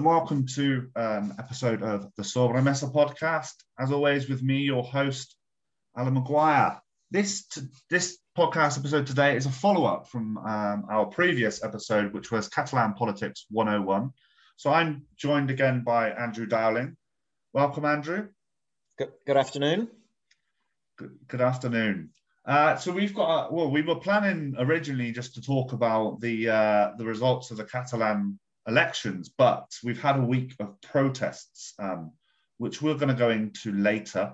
welcome to an episode of the Sobremesa podcast. As always, with me, your host, Alan Maguire. This podcast episode today is a follow-up from our previous episode, which was Catalan Politics 101. So I'm joined again by Andrew Dowling. Welcome, Andrew. Good afternoon. Good afternoon. So we've got, we were planning originally just to talk about the results of the Catalan elections, but we've had a week of protests, which we're going to go into later.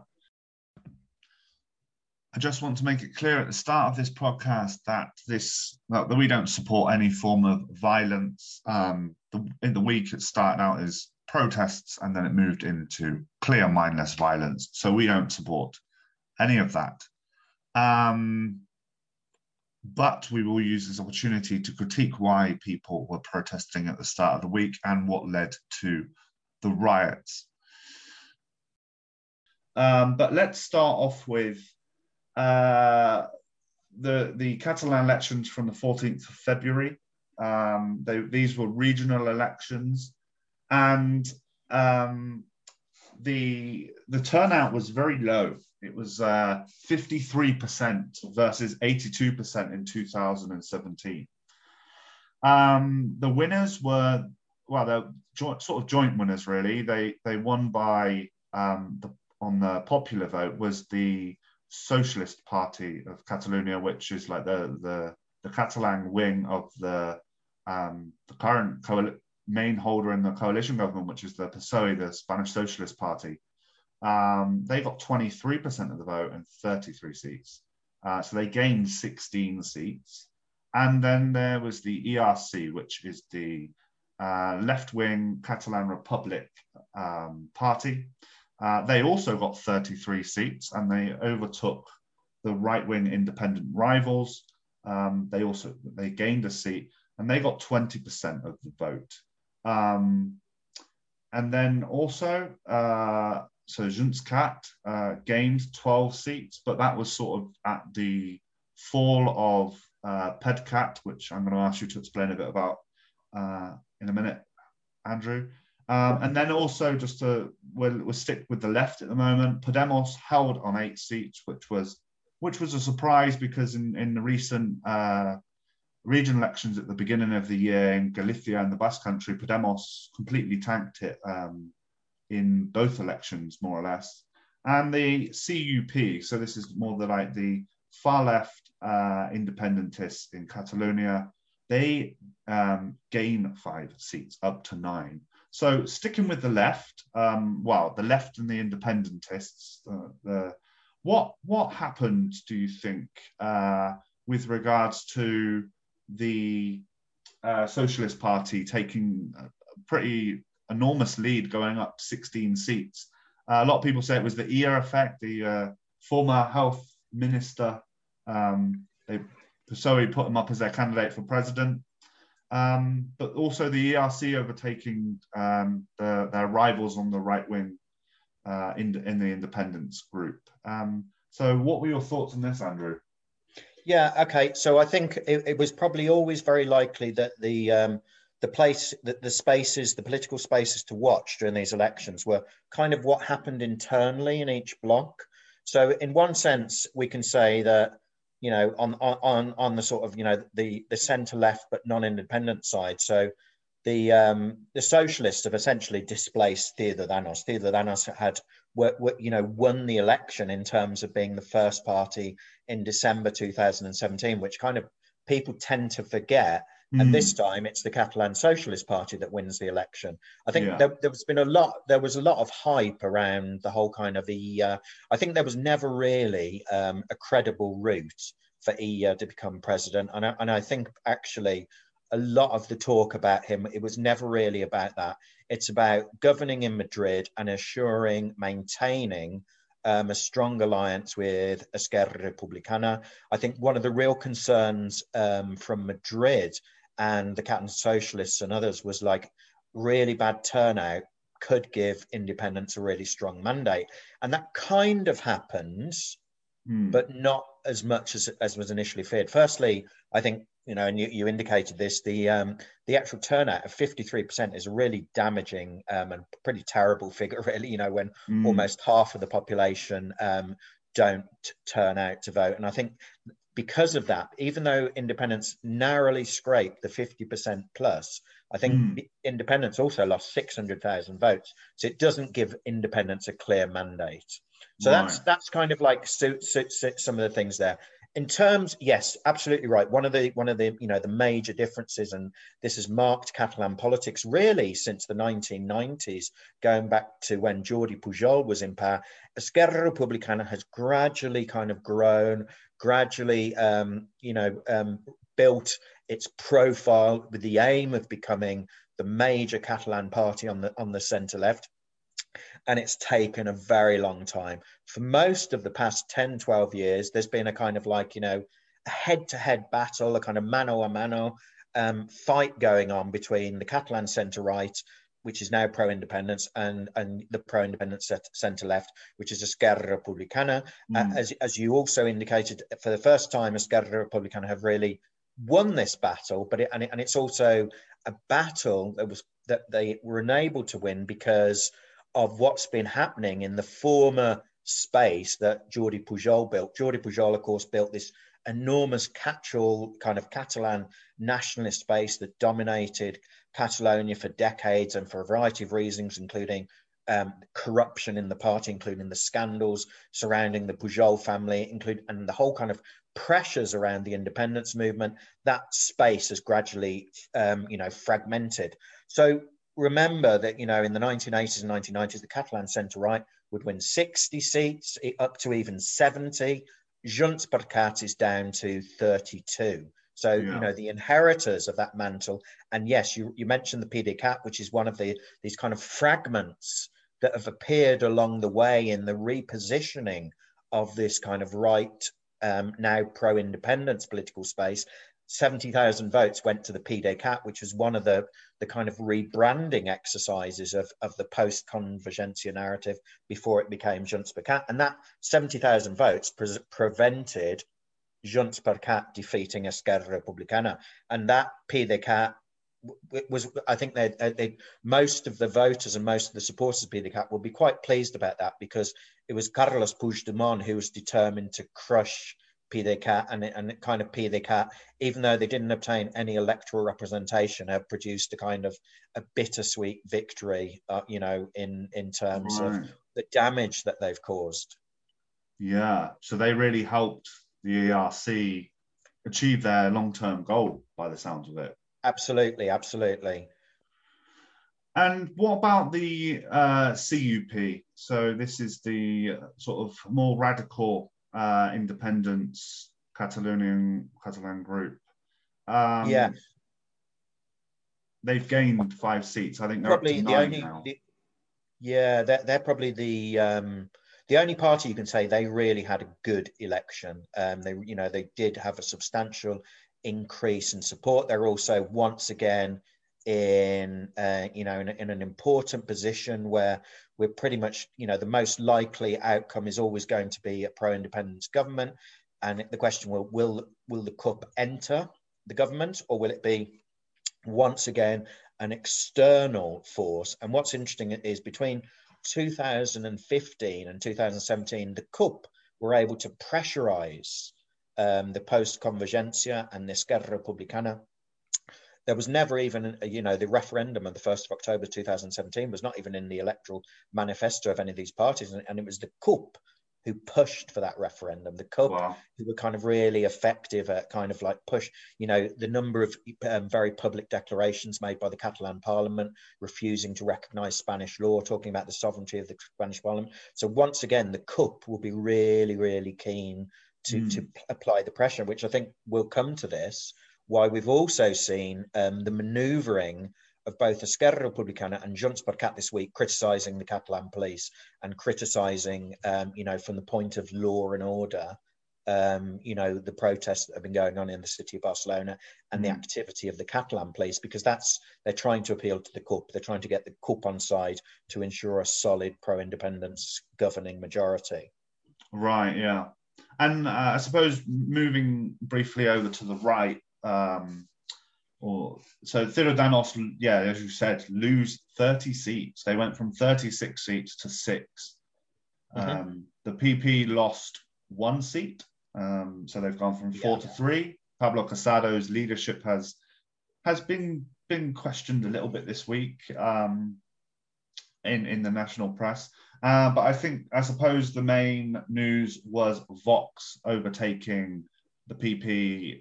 I just want to make it clear at the start of this podcast that that we don't support any form of violence. In the week, it started out as protests and then it moved into clear mindless violence. So we don't support any of that. But we will use this opportunity to critique why people were protesting at the start of the week and what led to the riots. But let's start off with the Catalan elections from the 14th of February. These were regional elections, and the turnout was very low. It was 53% versus 82% in 2017. The winners were, they're sort of joint winners, really. They won by, on the popular vote, was the Socialist Party of Catalonia, which is like the Catalan wing of the current main holder in the coalition government, which is the PSOE, the Spanish Socialist Party. They got 23% of the vote and 33 seats. So they gained 16 seats. And then there was the ERC, which is the left-wing Catalan Republic party. They also got 33 seats and they overtook the right-wing independent rivals. They gained a seat and they got 20% of the vote. And then also, so JxCat gained 12 seats, but that was sort of at the fall of PDeCAT, which I'm going to ask you to explain a bit about in a minute, Andrew. And then also, we'll stick with the left at the moment. Podemos held on 8 seats, which was a surprise because in the recent regional elections at the beginning of the year in Galicia and the Basque Country, Podemos completely tanked it in both elections, more or less. And the CUP, so this is more the far left independentists in Catalonia, they gain 5 seats, up to 9. So sticking with the left, the left and the independentists, what happened, do you think, with regards to the Socialist Party taking a pretty enormous lead, going up 16 seats? A lot of people say it was the ear effect. The former health minister, PSOE put him up as their candidate for president. But also the ERC overtaking their rivals on the right wing in the independence group. So what were your thoughts on this, Andrew? Yeah, okay. So I think it was probably always very likely that the political spaces to watch during these elections were kind of what happened internally in each bloc. So in one sense, we can say that, on the sort of, the centre left but non-independent side. So the socialists have essentially displaced Ciudadanos. Ciudadanos had won the election in terms of being the first party in December 2017, which kind of people tend to forget. And this time it's the Catalan Socialist Party that wins the election. I think there was a lot of hype around the whole kind of I think there was never really a credible route for Illa to become president. And I think actually a lot of the talk about him, it was never really about that. It's about governing in Madrid and maintaining a strong alliance with Esquerra Republicana. I think one of the real concerns from Madrid and the Catalan Socialists and others was really bad turnout could give independents a really strong mandate. And that kind of happens, but not as much as was initially feared. Firstly, I think, and you indicated this, the actual turnout of 53% is a really damaging and pretty terrible figure, really, when almost half of the population don't turn out to vote. And I think because of that, even though independents narrowly scraped the 50% plus, I think independents also lost 600,000 votes. So it doesn't give independents a clear mandate. So that's kind of like suits some of the things there. In terms, yes, absolutely right. One of the the major differences, and this has marked Catalan politics really since the 1990s, going back to when Jordi Pujol was in power. Esquerra Republicana has gradually kind of grown, gradually built its profile with the aim of becoming the major Catalan party on the centre left. And it's taken a very long time. For most of the past 10, 12 years, there's been a kind of like, a head-to-head battle, a kind of mano a mano fight going on between the Catalan centre-right, which is now pro-independence, and the pro-independence centre-left, which is Esquerra Republicana. As you also indicated, for the first time, Esquerra Republicana have really won this battle, but it's also a battle that they were unable to win because of what's been happening in the former space that Jordi Pujol built. Jordi Pujol, of course, built this enormous catch-all kind of Catalan nationalist space that dominated Catalonia for decades and for a variety of reasons, including corruption in the party, including the scandals surrounding the Pujol family, and the whole kind of pressures around the independence movement. That space has gradually, fragmented. So remember that, in the 1980s and 1990s, the Catalan centre-right would win 60 seats, up to even 70. Junts per Cat is down to 32. So, the inheritors of that mantle. And yes, you mentioned the PDeCAT, which is one of these kind of fragments that have appeared along the way in the repositioning of this kind of right, now pro-independence political space. 70,000 votes went to the PDeCAT, which was one of the kind of rebranding exercises of the post-Convergencia narrative before it became Junts per Cat. And that 70,000 votes prevented Junts per Cat defeating Esquerra Republicana. And that PDeCAT was, I think most of the voters and most of the supporters of PDeCAT will be quite pleased about that, because it was Carles Puigdemont who was determined to crush PDeCAT, and kind of PDeCAT, even though they didn't obtain any electoral representation, have produced a kind of a bittersweet victory, in terms of the damage that they've caused. Yeah, so they really helped the ERC achieve their long-term goal, by the sounds of it. Absolutely, absolutely. And what about the CUP? So this is the sort of more radical independence Catalan group. They've gained 5 seats. I think they're probably up to 9 now. They're probably the only party you can say they really had a good election. They did have a substantial increase in support. They're also once again in an important position where we're pretty much, the most likely outcome is always going to be a pro-independence government. And the question will the CUP enter the government, or will it be once again an external force? And what's interesting is between 2015 and 2017, the CUP were able to pressurize the post-Convergencia and the Esquerra Republicana. There was never even, the referendum of the 1st of October 2017 was not even in the electoral manifesto of any of these parties. And it was the CUP who pushed for that referendum. The CUP who were kind of really effective at kind of like push, the number of very public declarations made by the Catalan Parliament, refusing to recognize Spanish law, talking about the sovereignty of the Spanish Parliament. So once again, the CUP will be really, really keen to apply the pressure, which I think will come to this. Why we've also seen the manoeuvring of both Esquerra Republicana and Junts per Cat this week, criticising the Catalan police and criticising, from the point of law and order, the protests that have been going on in the city of Barcelona and the activity of the Catalan police, because they're trying to appeal to the CUP. They're trying to get the CUP on side to ensure a solid pro-independence governing majority. Right, yeah. And I suppose moving briefly over to the right, so Ciudadanos, yeah, as you said, lose 30 seats. They went from 36 seats to 6. The PP lost 1 seat, so they've gone from 4 to 3. Pablo Casado's leadership has been questioned a little bit this week in the national press. But I suppose the main news was Vox overtaking the PP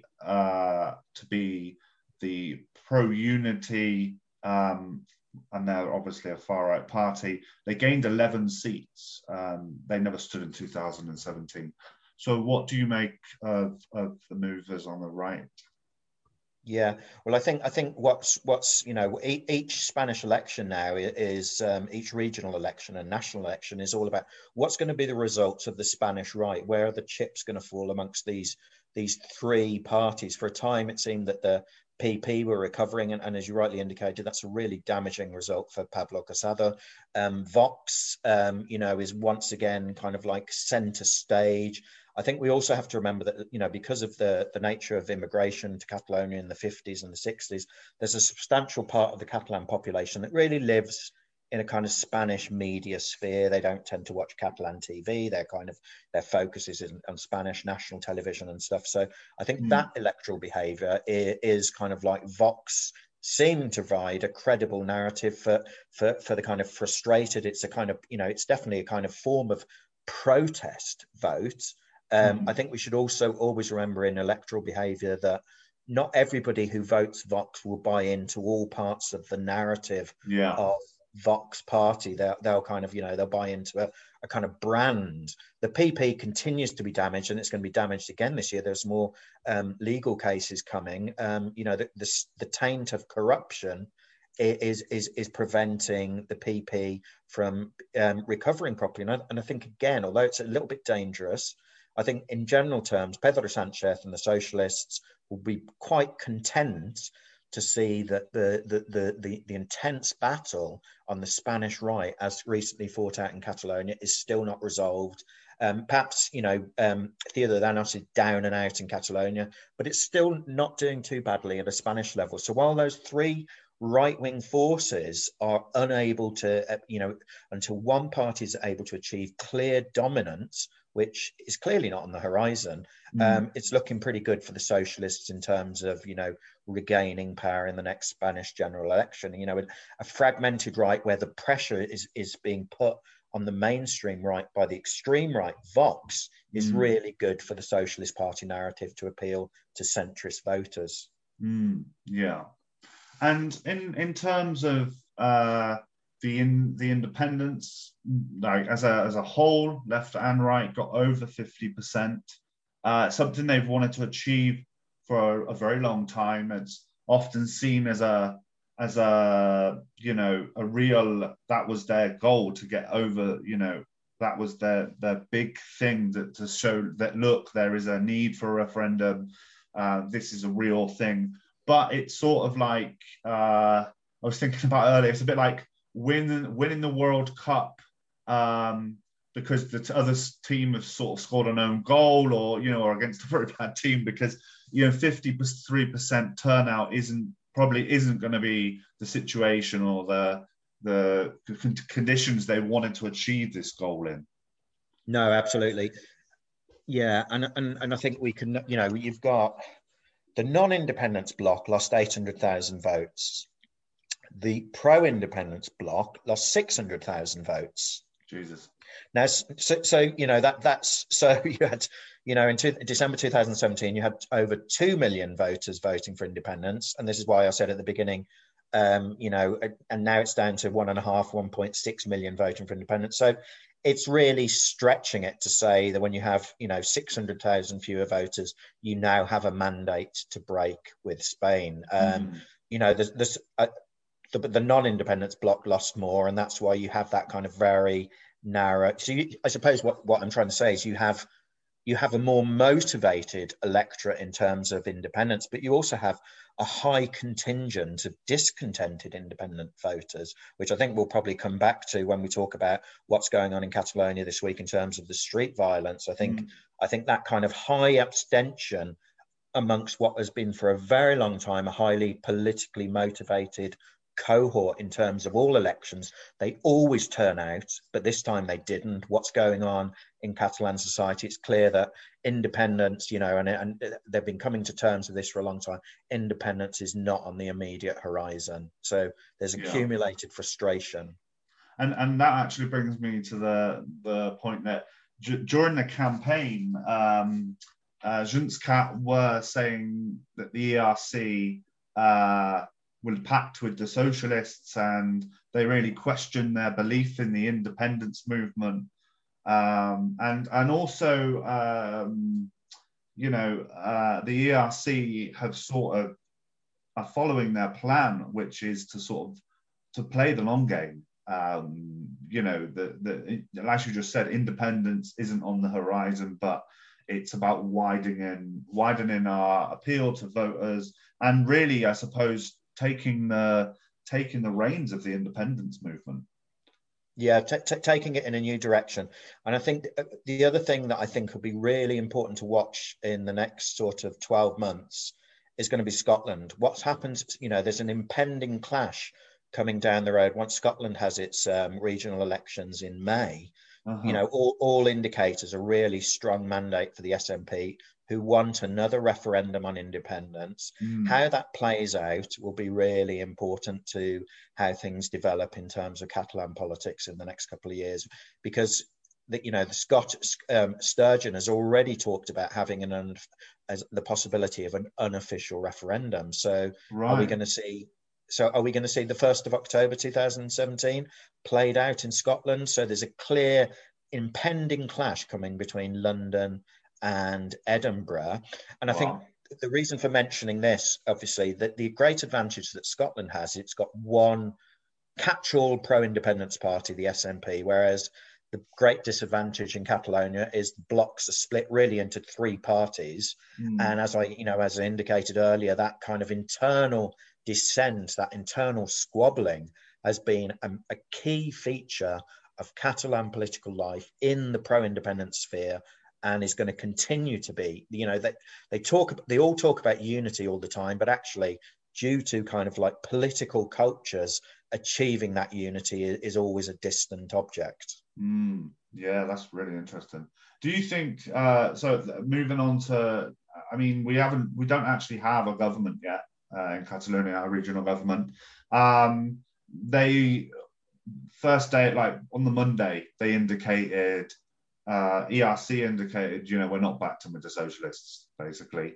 to be the pro-unity, and they're obviously a far-right party. They gained 11 seats. They never stood in 2017. So what do you make of the movers on the right? Yeah, well, I think what's each Spanish election now is each regional election and national election is all about what's going to be the results of the Spanish right. Where are the chips going to fall amongst these three parties? For a time, it seemed that the PP were recovering, and as you rightly indicated, that's a really damaging result for Pablo Casado. Vox, is once again kind of like centre stage. I think we also have to remember that, because of the nature of immigration to Catalonia in the 50s and the 60s, there's a substantial part of the Catalan population that really lives in a kind of Spanish media sphere. They don't tend to watch Catalan TV. Their focus is on Spanish national television and stuff. So I think that electoral behavior is kind of like Vox seem to provide a credible narrative for the kind of frustrated. It's a kind of, it's definitely a kind of form of protest vote. I think we should also always remember in electoral behavior that not everybody who votes Vox will buy into all parts of the narrative of Vox party. They'll kind of, they'll buy into a kind of brand. The PP continues to be damaged, and it's going to be damaged again this year. There's more legal cases coming. The taint of corruption is preventing the PP from recovering properly. And I think, again, although it's a little bit dangerous, I think in general terms, Pedro Sanchez and the socialists will be quite content to see that the intense battle on the Spanish right, as recently fought out in Catalonia, is still not resolved. Perhaps, Ciudadanos is down and out in Catalonia, but it's still not doing too badly at a Spanish level. So while those three right-wing forces are unable to, until one party is able to achieve clear dominance, which is clearly not on the horizon, it's looking pretty good for the socialists in terms of, regaining power in the next Spanish general election. A fragmented right where the pressure is being put on the mainstream right by the extreme right, Vox, is really good for the Socialist Party narrative to appeal to centrist voters. Yeah. And in terms of the independents, like as a whole, left and right got over 50%. Something they've wanted to achieve for a very long time. It's often seen as a real, that was their goal to get over. That was their big thing to show that, look, there is a need for a referendum. This is a real thing. But it's sort of like I was thinking about earlier. It's a bit like winning the World Cup because the other team have sort of scored an own goal, or against a very bad team, because 53% turnout isn't going to be the situation or the conditions they wanted to achieve this goal in. No, absolutely. Yeah, and I think we can. You've got the non-independence bloc lost 800,000 votes. The pro-independence bloc lost 600,000 votes. Jesus. Now, that's you had, in December 2017, you had over 2 million voters voting for independence, and this is why I said at the beginning, and now it's down to 1.6 million voting for independence. So it's really stretching it to say that when you have 600,000 fewer voters, you now have a mandate to break with Spain. The non-independence bloc lost more, and that's why you have that kind of very narrow. So I suppose what I'm trying to say is you have you have a more motivated electorate in terms of independence, but you also have a high contingent of discontented independent voters, which I think we'll probably come back to when we talk about what's going on in Catalonia this week in terms of the street violence. I think that kind of high abstention amongst what has been for a very long time a highly politically motivated cohort in terms of all elections. They always turn out, but this time they didn't. What's going on in Catalan society? It's clear that independence, and they've been coming to terms with this for a long time. Independence is not on the immediate horizon. So there's accumulated frustration. And that actually brings me to the point that during the campaign, Juntscat were saying that the ERC will pact with the socialists, and they really questioned their belief in the independence movement. And also, the ERC have sort of are following their plan, which is to play the long game. As you just said, independence isn't on the horizon, but it's about widening our appeal to voters, and really, I suppose, taking the reins of the independence movement. Yeah, taking it in a new direction. And I think the other thing that I think will be really important to watch in the next sort of 12 months is going to be Scotland. What's happened, there's an impending clash coming down the road once Scotland has its regional elections in May. All indicators a really strong mandate for the SNP, who want another referendum on independence. How that plays out will be really important to how things develop in terms of Catalan politics in the next couple of years, because the Scott Sturgeon has already talked about having the possibility of an unofficial referendum. So Are we going to see the 1st of October 2017 played out in Scotland? So there's a clear impending clash coming between London and Edinburgh. And I think the reason for mentioning this, obviously, that the great advantage that Scotland has, it's got one catch-all pro-independence party, the SNP, whereas the great disadvantage in Catalonia is the blocs are split really into three parties. And as I indicated earlier, that kind of internal dissent, that internal squabbling has been a key feature of Catalan political life in the pro-independence sphere, and is going to continue to be. They all talk about unity all the time, but actually, due to kind of like political cultures, achieving that unity is always a distant object. Yeah, that's really interesting. Do you think? So moving on to, we don't actually have a government yet in Catalonia, a regional government. They first day, like on the Monday, they indicated. ERC indicated, we're not backed with the socialists, basically.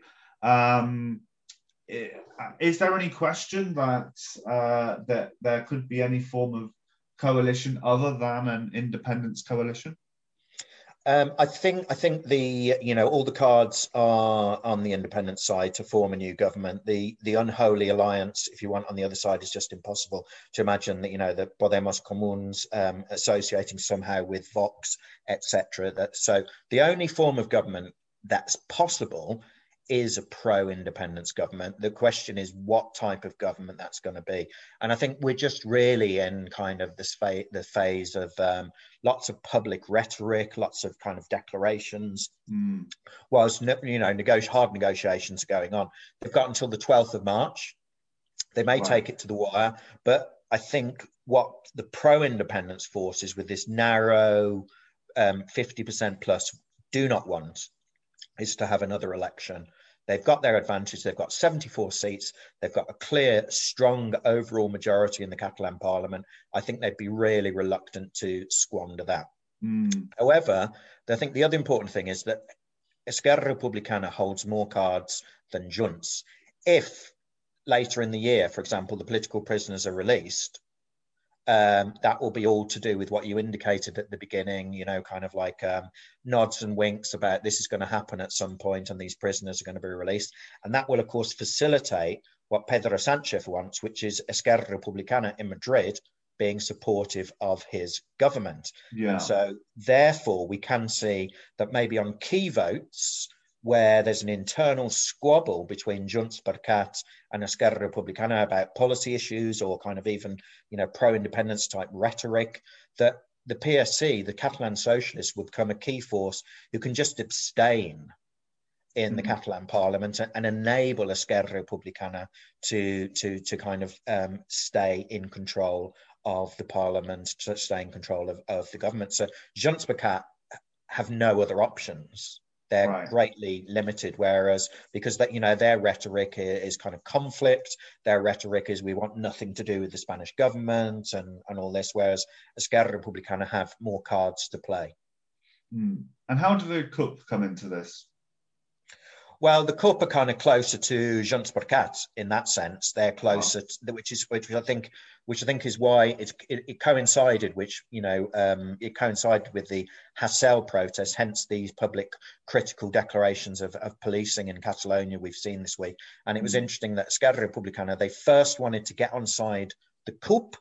Is there any question that there could be any form of coalition other than an independence coalition? I think all the cards are on the independent side to form a new government. The unholy alliance, if you want, on the other side is just impossible to imagine that the Podemos Comuns associating somehow with Vox, etc. So the only form of government that's possible is a pro-independence government. The question is what type of government that's going to be. And I think we're just really in kind of the phase of lots of public rhetoric, lots of kind of declarations, whilst, hard negotiations are going on. They've got until the 12th of March. They may take it to the wire, but I think what the pro-independence forces with this narrow 50% plus do not want is to have another election. They've got their advantage. They've got 74 seats. They've got a clear, strong overall majority in the Catalan parliament. I think they'd be really reluctant to squander that. However, I think the other important thing is that Esquerra Republicana holds more cards than Junts. If later in the year, for example, the political prisoners are released, that will be all to do with what you indicated at the beginning, kind of like nods and winks about this is going to happen at some point and these prisoners are going to be released. And that will, of course, facilitate what Pedro Sanchez wants, which is Esquerra Republicana in Madrid being supportive of his government. Yeah. And so, therefore, we can see that maybe on key votes, where there's an internal squabble between Junts per Cat and Esquerra Republicana about policy issues or kind of even, pro-independence type rhetoric, that the PSC, the Catalan Socialists, would become a key force who can just abstain in the Catalan Parliament and enable Esquerra Republicana to kind of stay in control of the Parliament, to stay in control of the government. So Junts per Cat have no other options. They're greatly limited, whereas because their rhetoric is kind of conflict. Their rhetoric is we want nothing to do with the Spanish government and all this, whereas Esquerra Republicana have more cards to play. And how do the CUP come into this? Well, the CUP are kind of closer to Junts per Cat in that sense. They're closer, which I think is why it coincided, it coincided with the Hasél protests. Hence these public critical declarations of policing in Catalonia we've seen this week. And it was interesting that Esquerra Republicana, they first wanted to get on side the CUP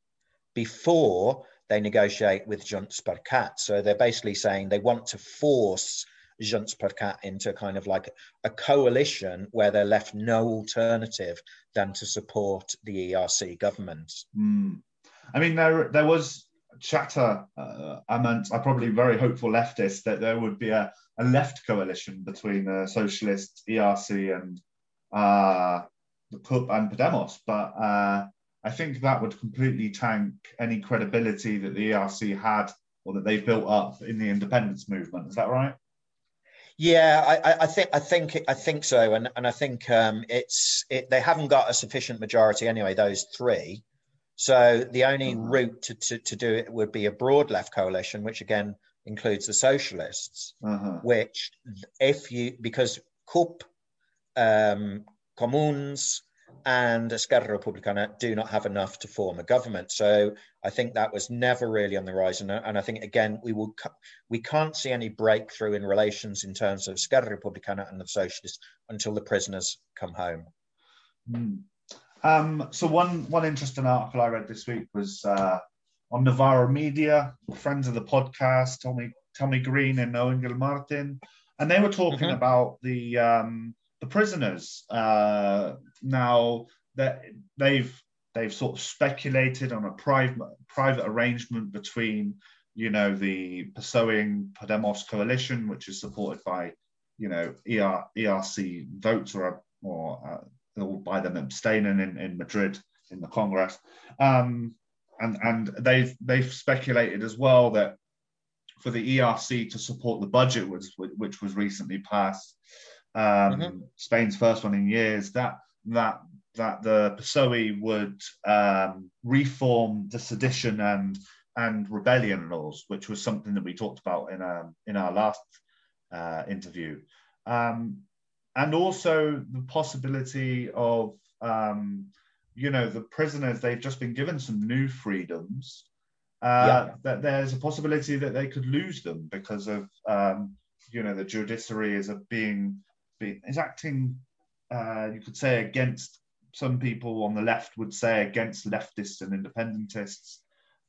before they negotiate with Junts per Cat. So they're basically saying they want to force Junts per Cat into kind of like a coalition where they're left no alternative than to support the ERC government. I mean, there was chatter amongst probably very hopeful leftists that there would be a left coalition between the Socialist, ERC and the CUP and Podemos, but I think that would completely tank any credibility that the ERC had or that they built up in the independence movement. Is that right? Yeah, I think so, and I think they haven't got a sufficient majority anyway. Those three, so the only route to do it would be a broad left coalition, which again includes the Socialists. Which, because CUP, Comuns, and Esquerra Republicana do not have enough to form a government. So I think that was never really on the horizon. And I think, again, we can't see any breakthrough in relations in terms of Esquerra Republicana and the Socialists until the prisoners come home. So one interesting article I read this week was on Navarro Media, friends of the podcast, Tommy Green and Owen Gilmartin, and they were talking about the prisoners. Now that they've sort of speculated on a private arrangement between the PSOE Podemos coalition, which is supported by ERC votes or by them abstaining in Madrid in the Congress, and they've speculated as well that for the ERC to support the budget which was recently passed. Spain's first one in years, that the PSOE would reform the sedition and rebellion laws, which was something that we talked about in our last interview, and also the possibility of the prisoners, they've just been given some new freedoms. That there's a possibility that they could lose them because of the judiciary is acting, you could say, against, some people on the left would say, against leftists and independentists.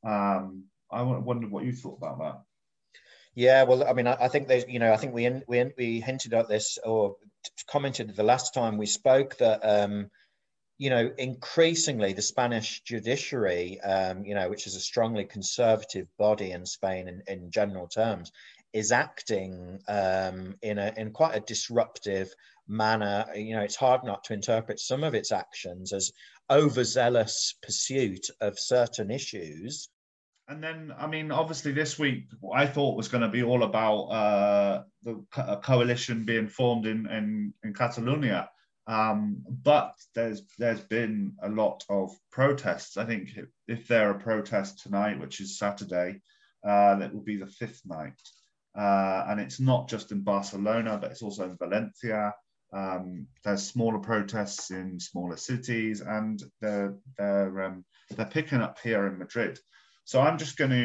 I wondered what you thought about that. Yeah, well, I mean, I think there's, I think we hinted at this or commented the last time we spoke that, increasingly the Spanish judiciary, which is a strongly conservative body in Spain in general terms, is acting in quite a disruptive manner. It's hard not to interpret some of its actions as overzealous pursuit of certain issues. And then, I mean, obviously this week, I thought was going to be all about a coalition being formed in Catalonia. But there's been a lot of protests. I think if there are protests tonight, which is Saturday, that will be the fifth night. And it's not just in Barcelona, but it's also in Valencia. There's smaller protests in smaller cities, and they're picking up here in Madrid. So I'm just going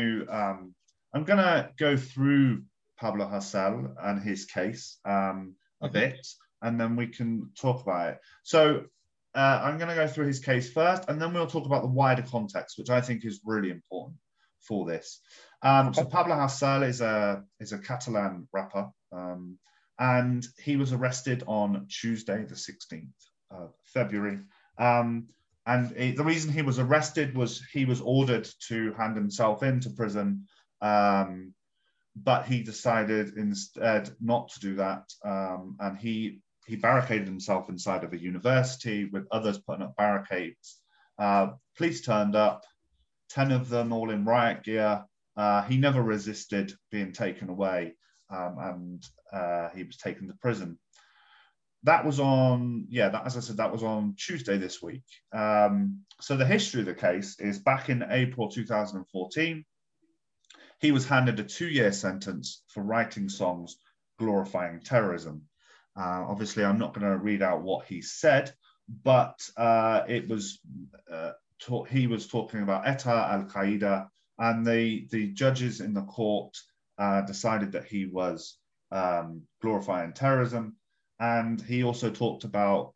to go through Pablo Hasél and his case a bit, and then we can talk about it. So I'm going to go through his case first, and then we'll talk about the wider context, which I think is really important for this. So Pablo Hasél is a Catalan rapper, and he was arrested on Tuesday, the 16th of February. The reason he was arrested was he was ordered to hand himself into prison, but he decided instead not to do that, and he barricaded himself inside of a university with others putting up barricades. Police turned up, 10 of them all in riot gear. He never resisted being taken away, and he was taken to prison. That was on, as I said, that was on Tuesday this week. So the history of the case is back in April 2014, he was handed a 2-year sentence for writing songs glorifying terrorism. Obviously, I'm not going to read out what he said, but he was talking about ETA, Al-Qaeda, and the judges in the court decided that he was glorifying terrorism. And he also talked about,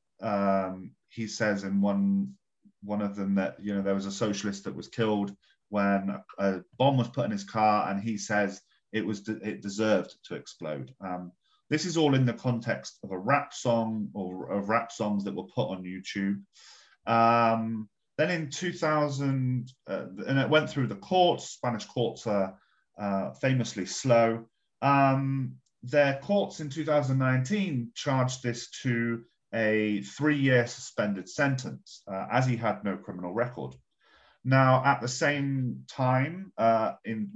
he says in one of them that, there was a socialist that was killed when a bomb was put in his car, and he says it deserved to explode. This is all in the context of a rap song or of rap songs that were put on YouTube. Then in 2000, and it went through the courts. Spanish courts are famously slow. Their courts in 2019 charged this to a 3-year suspended sentence, as he had no criminal record. Now, at the same time, in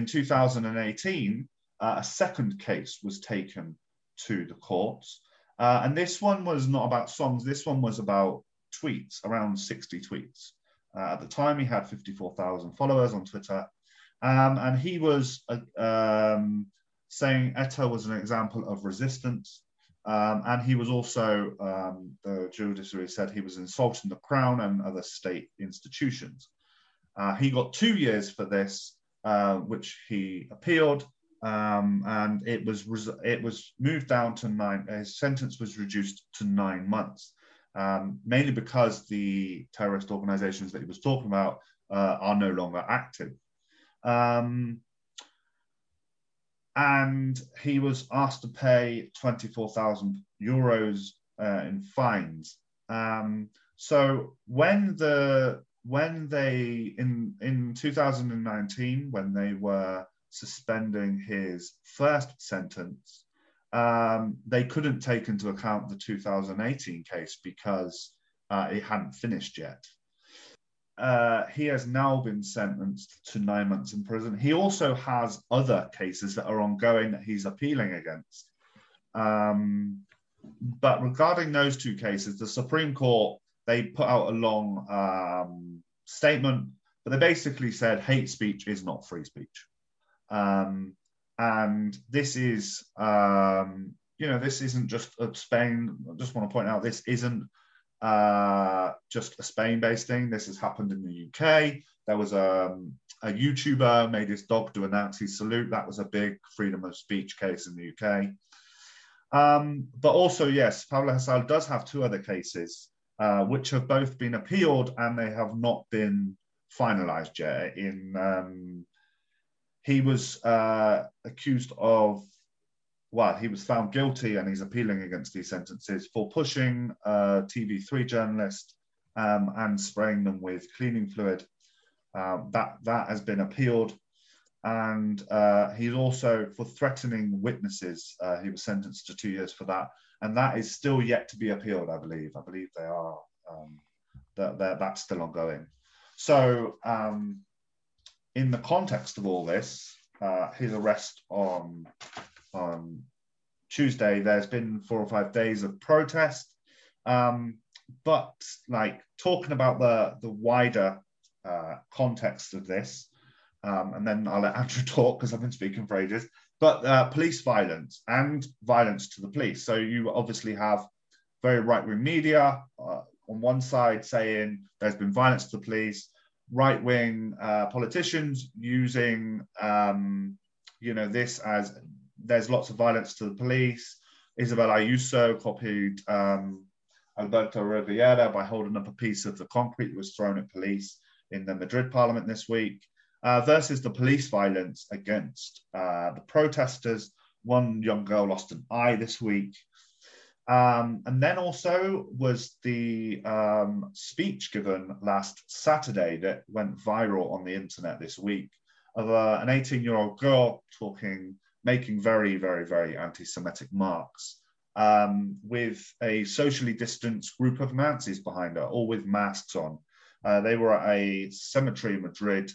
2018, a second case was taken to the courts. And this one was not about songs. This one was about tweets, around 60 tweets. At the time, he had 54,000 followers on Twitter. And he was saying ETA was an example of resistance. And he was also, the judiciary said he was insulting the crown and other state institutions. He got 2 years for this, which he appealed. And it was moved down to 9. His sentence was reduced to 9 months, mainly because the terrorist organizations that he was talking about are no longer active. And he was asked to pay 24,000 euros in fines. So when they in 2019, when they were suspending his first sentence, they couldn't take into account the 2018 case because it hadn't finished yet. He has now been sentenced to 9 months in prison. He also has other cases that are ongoing that he's appealing against. But regarding those 2 cases, the Supreme Court, they put out a long statement, but they basically said hate speech is not free speech. And this is, this isn't just Spain. I just want to point out, this isn't just a Spain-based thing. This has happened in the UK. There was a YouTuber made his dog do a Nazi salute. That was a big freedom of speech case in the UK. But also, yes, Pablo Hasél does have 2 other cases, which have both been appealed and they have not been finalized yet. He was accused of, he was found guilty and he's appealing against these sentences for pushing a TV3 journalist and spraying them with cleaning fluid. That has been appealed. And he's also, for threatening witnesses, he was sentenced to 2 years for that. And that is still yet to be appealed, I believe. I believe they are, that's still ongoing. So in the context of all this, his arrest on Tuesday, there's been 4 or 5 days of protest. But like talking about the wider context of this, and then I'll let Andrew talk because I've been speaking for ages, but police violence and violence to the police. So you obviously have very right-wing media on one side saying there's been violence to the police, right-wing politicians using, this as there's lots of violence to the police. Isabel Ayuso copied Alberto Rivera by holding up a piece of the concrete that was thrown at police in the Madrid parliament this week, versus the police violence against the protesters. One young girl lost an eye this week. And then also was the speech given last Saturday that went viral on the internet this week of an 18-year-old girl making very, very, very anti-Semitic marks with a socially distanced group of Nazis behind her, all with masks on. They were at a cemetery in Madrid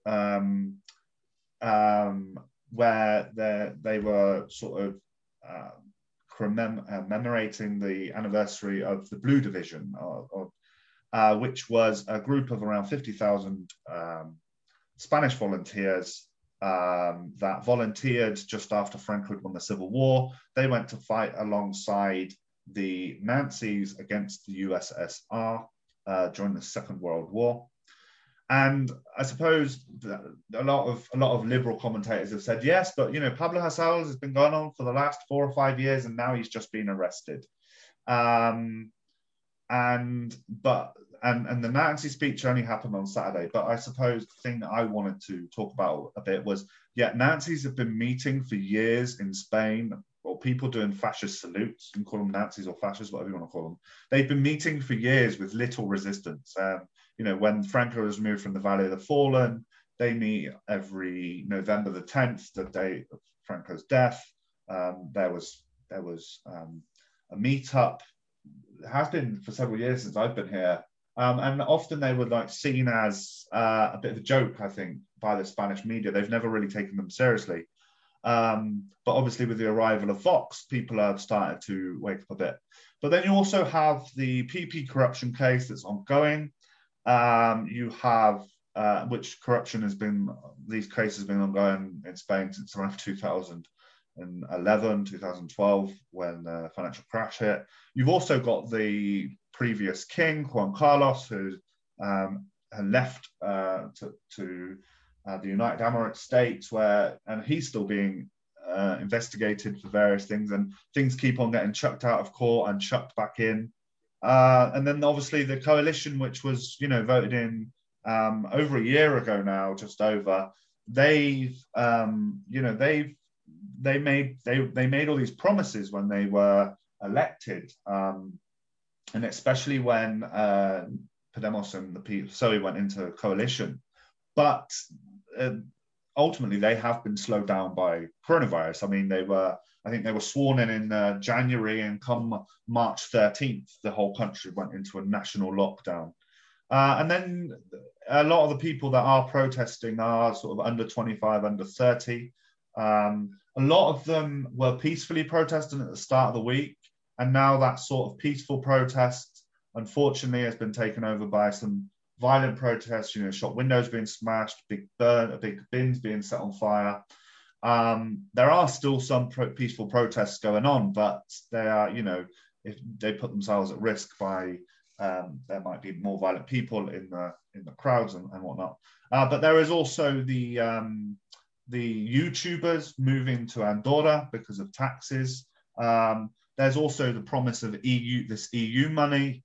where they were sort of commemorating the anniversary of the Blue Division, which was a group of around 50,000 Spanish volunteers that volunteered just after Franco had won the Civil War. They went to fight alongside the Nazis against the USSR during the Second World War. And I suppose a lot of liberal commentators have said, yes, but Pablo Hasél has been going on for the last 4 or 5 years, and now he's just been arrested. And the Nazi speech only happened on Saturday. But I suppose the thing that I wanted to talk about a bit was, Nazis have been meeting for years in Spain, or people doing fascist salutes, you can call them Nazis or fascists, whatever you want to call them. They've been meeting for years with little resistance. When Franco was removed from the Valley of the Fallen, they meet every November the 10th, the day of Franco's death. There was a meetup. It has been for several years since I've been here. And often they were seen as a bit of a joke, I think, by the Spanish media. They've never really taken them seriously. But obviously with the arrival of Vox, people have started to wake up a bit. But then you also have the PP corruption case that's ongoing. You have, which corruption these cases have been ongoing in Spain since around 2011, 2012, when the financial crash hit. You've also got the previous king, Juan Carlos, who had left to the United Arab States, and he's still being investigated for various things, and things keep on getting chucked out of court and chucked back in. And then obviously the coalition, which was voted in over a year ago now, just over, they made all these promises when they were elected, and especially when Podemos and the PSOE went into coalition. But ultimately, they have been slowed down by coronavirus. I mean, I think they were sworn in January, and come March 13th, the whole country went into a national lockdown. And then a lot of the people that are protesting are sort of under 25, under 30. A lot of them were peacefully protesting at the start of the week, and now that sort of peaceful protest, unfortunately, has been taken over by some violent protests, shop windows being smashed, big bins being set on fire. There are still some peaceful protests going on, but they are, if they put themselves at risk by there might be more violent people in the crowds and whatnot. But there is also the YouTubers moving to Andorra because of taxes. There's also the promise of this EU money.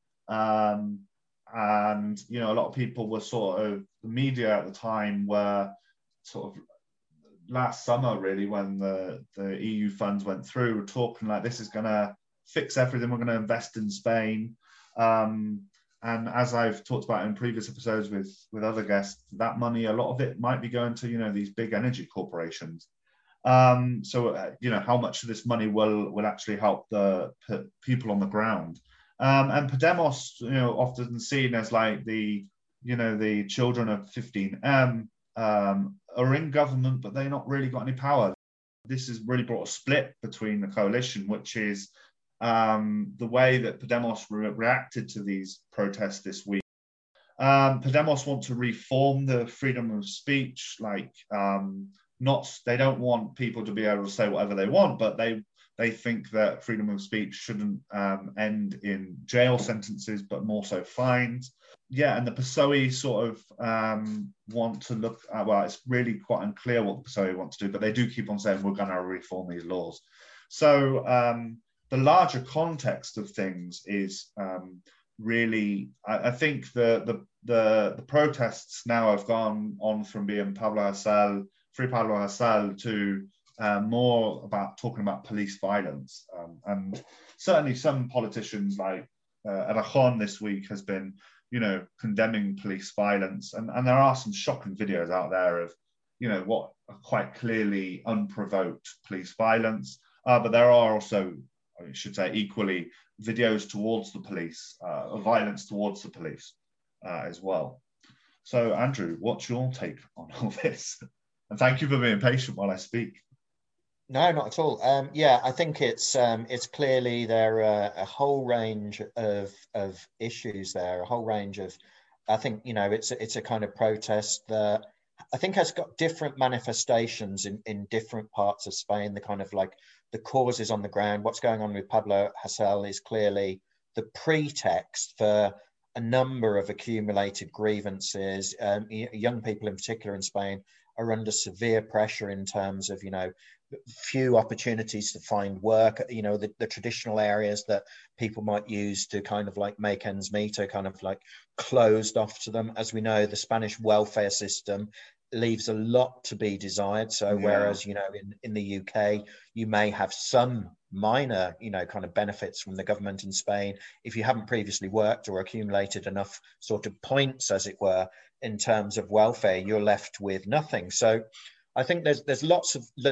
And a lot of people were the media at the time were sort of last summer, really, when the EU funds went through, were talking like this is going to fix everything. We're going to invest in Spain. And as I've talked about in previous episodes with other guests, that money, a lot of it might be going to these big energy corporations. So how much of this money will actually help the people on the ground. And Podemos, often seen as like the children of 15M, are in government, but they've not really got any power. This has really brought a split between the coalition, which is the way that Podemos reacted to these protests this week. Podemos want to reform the freedom of speech, they don't want people to be able to say whatever they want, but they think that freedom of speech shouldn't end in jail sentences, but more so fines. Yeah, and the PSOE sort of want to look at, it's really quite unclear what the PSOE want to do, but they do keep on saying we're going to reform these laws. So the larger context of things is really, I think the protests now have gone on from being Free Pablo Hasél, to more about talking about police violence. And certainly some politicians like Errejón this week has been, condemning police violence. And there are some shocking videos out there of, what are quite clearly unprovoked police violence. But there are also, I should say, equally videos towards the police, of violence towards the police as well. So, Andrew, what's your take on all this? And thank you for being patient while I speak. No, not at all. Yeah, I think it's clearly there are a whole range of issues there, a whole range of. I think it's a kind of protest that I think has got different manifestations in different parts of Spain. The kind of like the causes on the ground. What's going on with Pablo Hasél is clearly the pretext for a number of accumulated grievances. Young people, in particular in Spain, are under severe pressure in terms of few opportunities to find work. The traditional areas that people might use to kind of like make ends meet are kind of like closed off to them. As we know, the Spanish welfare system leaves a lot to be desired. So whereas in the UK you may have some minor kind of benefits from the government in Spain, if you haven't previously worked or accumulated enough sort of points, as it were, in terms of welfare, you're left with nothing. So I think there's lots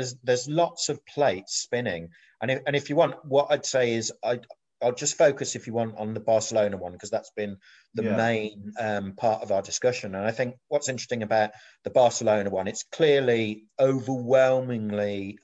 of plates spinning, and if you want, what I'd say is I'll just focus, if you want, on the Barcelona one, because that's been the main part of our discussion. And I think what's interesting about the Barcelona one, it's clearly overwhelmingly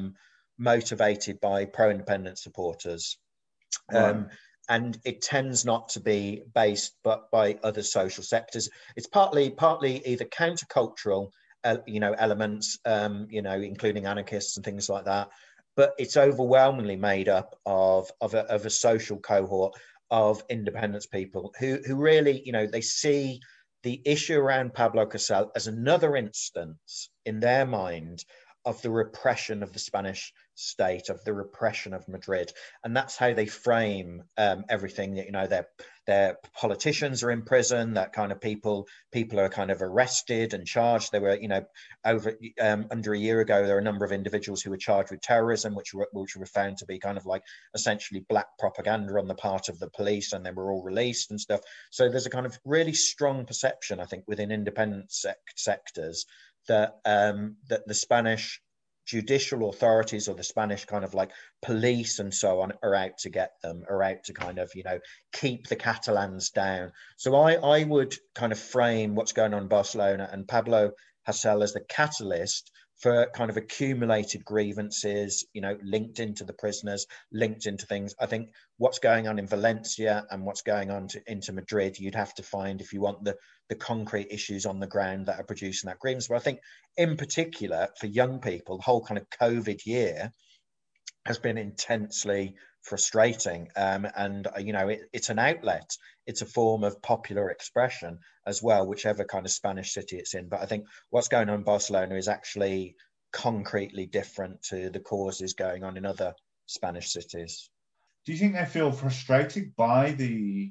motivated by pro-independent supporters. Right. And it tends not to be based but by other social sectors. It's partly either countercultural, elements, including anarchists and things like that. But it's overwhelmingly made up of a social cohort of independence people who really, they see the issue around Pablo Hasél as another instance in their mind of the repression of the Spanish state, of the repression of Madrid. And that's how they frame everything. That, their politicians are in prison, that kind of people are kind of arrested and charged. There were, over under a year ago, there were a number of individuals who were charged with terrorism, which were found to be kind of like essentially black propaganda on the part of the police, and they were all released and stuff. So there's a kind of really strong perception, I think, within independent sectors that that the Spanish judicial authorities or the Spanish kind of like police and so on are out to get them, are out to kind of, keep the Catalans down. So I would kind of frame what's going on in Barcelona and Pablo Hasél as the catalyst for kind of accumulated grievances, linked into the prisoners, linked into things. I think what's going on in Valencia and what's going on into Madrid, you'd have to find, if you want the concrete issues on the ground that are producing that grievance. But I think in particular for young people, the whole kind of COVID year has been intensely frustrating. And it's an outlet. It's a form of popular expression as well, whichever kind of Spanish city it's in. But I think what's going on in Barcelona is actually concretely different to the causes going on in other Spanish cities. Do you think they feel frustrated by the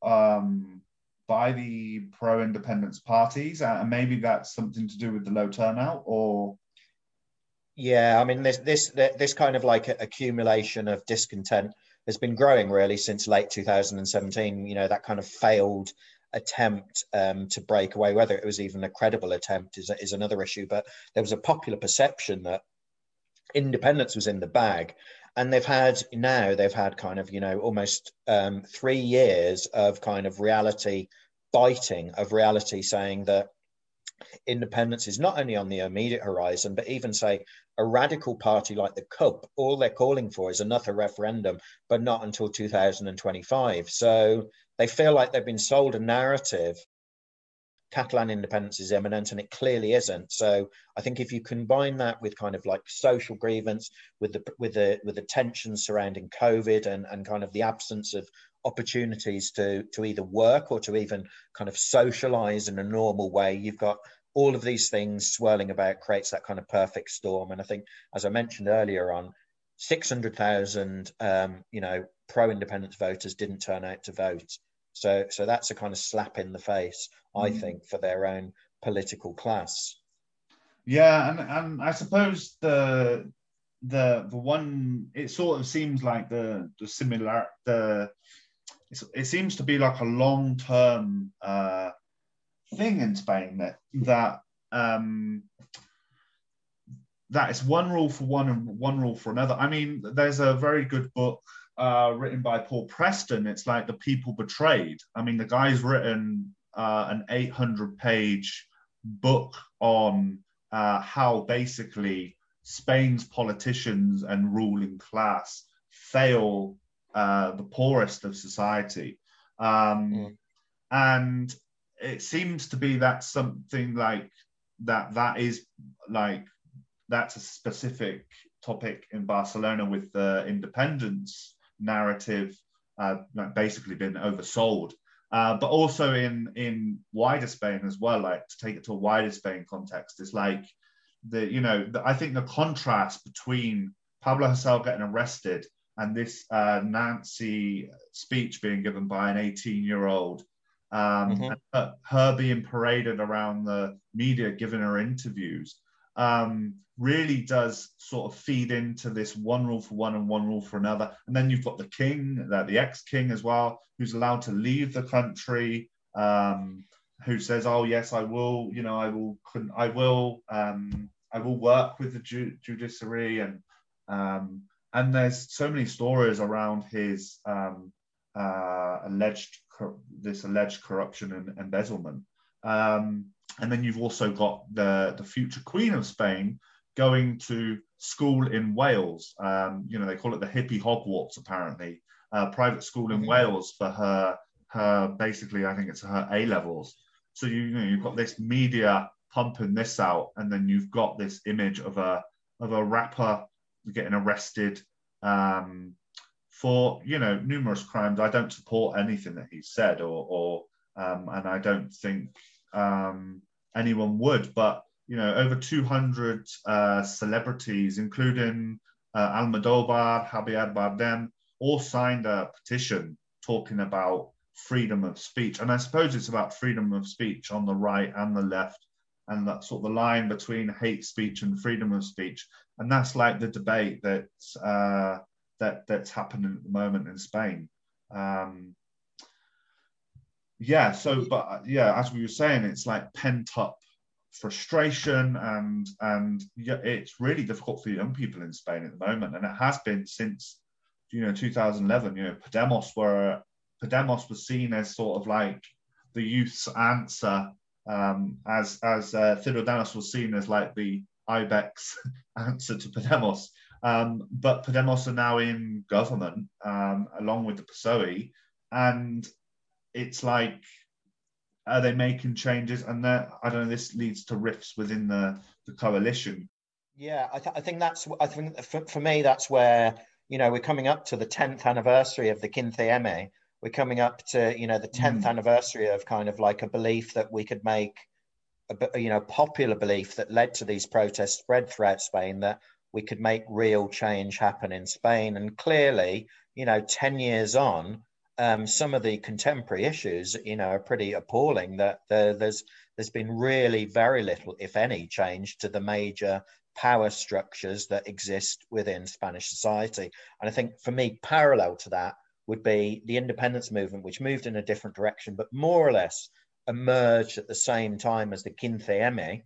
pro-independence parties, and maybe that's something to do with the low turnout? Or yeah, I mean, this kind of like accumulation of discontent has been growing really since late 2017. That kind of failed attempt to break away, whether it was even a credible attempt is another issue. But there was a popular perception that independence was in the bag. And they've had kind of, almost 3 years of kind of reality biting, of reality saying that independence is not only on the immediate horizon, but even, say, a radical party like the CUP, all they're calling for is another referendum, but not until 2025. So they feel like they've been sold a narrative. Catalan independence is imminent, and it clearly isn't. So I think if you combine that with kind of like social grievance, with the tensions surrounding COVID and kind of the absence of opportunities to either work or to even kind of socialize in a normal way, you've got all of these things swirling about, creates that kind of perfect storm. And I think, as I mentioned earlier on, 600,000, pro-independence voters didn't turn out to vote. So that's a kind of slap in the face, I think, for their own political class. Yeah, and I suppose the one, it sort of seems like the similar the it seems to be like a long term thing in Spain that it's one rule for one and one rule for another. I mean, there's a very good book written by Paul Preston. It's like The People Betrayed. I mean, the guy's written an 800-page book on how basically Spain's politicians and ruling class fail the poorest of society. And it seems to be that something like that is like, that's a specific topic in Barcelona with the independence narrative basically been oversold. But also in wider Spain as well, like to take it to a wider Spain context, it's like I think the contrast between Pablo Hasél getting arrested and this Nancy speech being given by an 18-year-old, and her being paraded around the media, giving her interviews, really does sort of feed into this one rule for one and one rule for another. And then you've got the king, the ex-king as well, who's allowed to leave the country, who says, "Oh yes, I will. I will work with the judiciary." And there's so many stories around his alleged corruption and embezzlement. And then you've also got the future Queen of Spain going to school in Wales. They call it the hippie Hogwarts, apparently, private school in Wales for her basically, I think it's her A-levels. So you've got this media pumping this out, and then you've got this image of a rapper getting arrested for numerous crimes. I don't support anything that he said, and I don't think anyone would, but over 200 celebrities, including Almodovar, Javier Bardem, all signed a petition talking about freedom of speech. And I suppose it's about freedom of speech on the right and the left, and that sort of the line between hate speech and freedom of speech. And that's like the debate that's happening at the moment in Spain. As we were saying, it's like pent up frustration, and it's really difficult for young people in Spain at the moment, and it has been since 2011. Podemos was seen as sort of like the youth's answer, as Ciudadanos was seen as like the Ibex answer to Podemos. But Podemos are now in government along with the PSOE, and it's like, are they making changes? And I don't know, this leads to rifts within the coalition. Yeah, I think for me, that's where, we're coming up to the 10th anniversary of the Quince M. We're coming up to, the 10th anniversary of kind of like a belief that we could make, popular belief that led to these protests spread throughout Spain, that we could make real change happen in Spain. And clearly, 10 years on, some of the contemporary issues, are pretty appalling, that there's been really very little, if any, change to the major power structures that exist within Spanish society. And I think for me, parallel to that would be the independence movement, which moved in a different direction, but more or less emerged at the same time as the Quince M,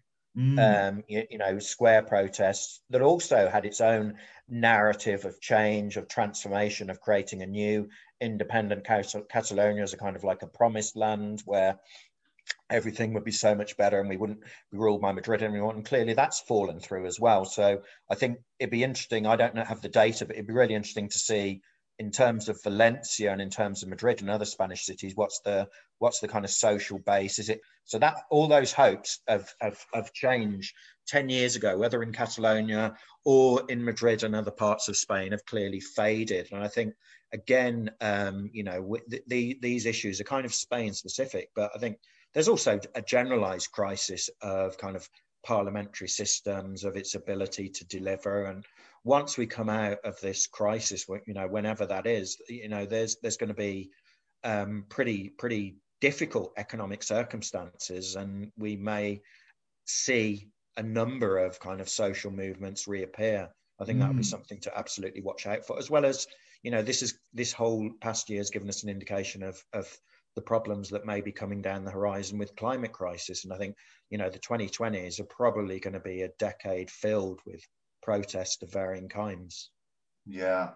square protests that also had its own narrative of change, of transformation, of creating a new independent Catalonia as a kind of like a promised land where everything would be so much better and we wouldn't be ruled by Madrid anymore. And clearly that's fallen through as well. So I think it'd be interesting. I don't have the data, but it'd be really interesting to see, in terms of Valencia and in terms of Madrid and other Spanish cities, what's the kind of social base? Is it so that all those hopes of change 10 years ago, whether in Catalonia or in Madrid and other parts of Spain, have clearly faded? And I think, again, these issues are kind of Spain specific, but I think there's also a generalized crisis of kind of parliamentary systems, of its ability to deliver. And once we come out of this crisis, you know, whenever that is, you know, there's going to be pretty difficult economic circumstances, and we may see a number of kind of social movements reappear. I think that would be something to absolutely watch out for, as well as, you know, this whole past year has given us an indication of the problems that may be coming down the horizon with climate crisis. And I think, you know, the 2020s are probably going to be a decade filled with protests of varying kinds. Yeah.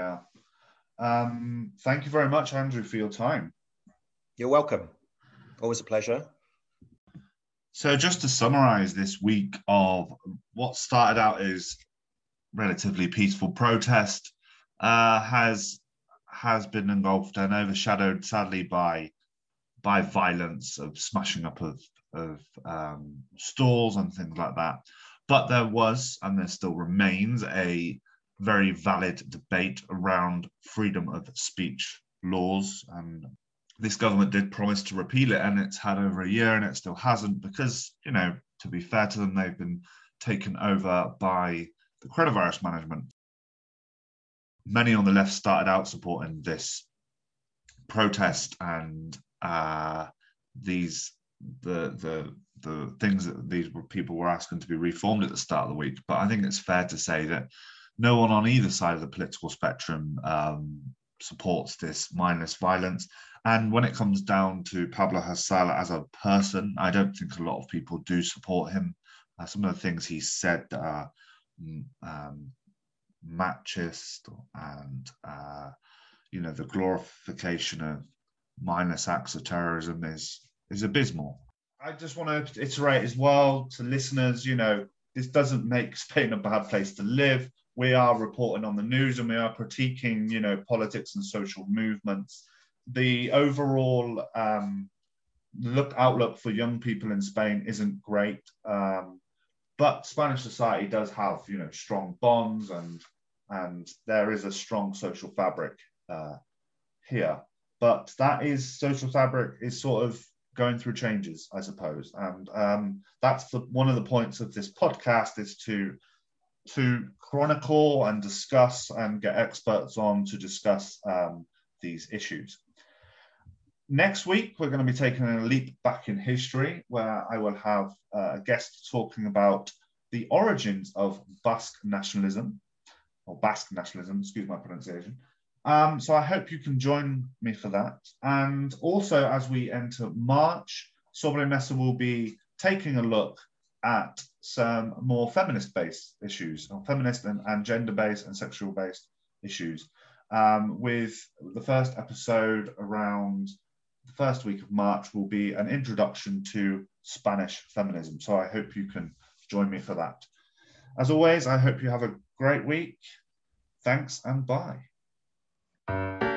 Thank you very much, Andrew, for your time. You're welcome. Always a pleasure. So just to summarize this week of what started out as relatively peaceful protest has been engulfed and overshadowed, sadly, by violence, of smashing up of stores and things like that. But there was, and there still remains, a very valid debate around freedom of speech laws. And this government did promise to repeal it, and it's had over a year and it still hasn't, because, you know, to be fair to them, they've been taken over by the coronavirus management. Many on the left started out supporting this protest and the things that these people were asking to be reformed at the start of the week. But I think it's fair to say that no one on either side of the political spectrum supports this mindless violence. And when it comes down to Pablo Hasala as a person, I don't think a lot of people do support him. Some of the things he said are machist, and you know, the glorification of mindless acts of terrorism is abysmal. I just want to iterate as well to listeners, you know, this doesn't make Spain a bad place to live. We are reporting on the news and we are critiquing, you know, politics and social movements. The overall outlook for young people in Spain isn't great, but Spanish society does have, you know, strong bonds, and there is a strong social fabric here. But social fabric is sort of going through changes, I suppose. And that's one of the points of this podcast, is to chronicle and discuss and get experts on to discuss these issues. Next week, we're going to be taking a leap back in history, where I will have a guest talking about the origins of Basque nationalism, excuse my pronunciation. So I hope you can join me for that. And also, as we enter March, Sobremesa will be taking a look at some more feminist-based issues, or feminist and gender-based and sexual-based issues, with the first episode around the first week of March will be an introduction to Spanish feminism. So I hope you can join me for that. As always, I hope you have a great week. Thanks and bye.